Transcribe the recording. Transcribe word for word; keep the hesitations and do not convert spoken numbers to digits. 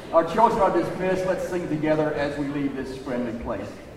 Our children are dismissed. Let's sing together as we leave this friendly place.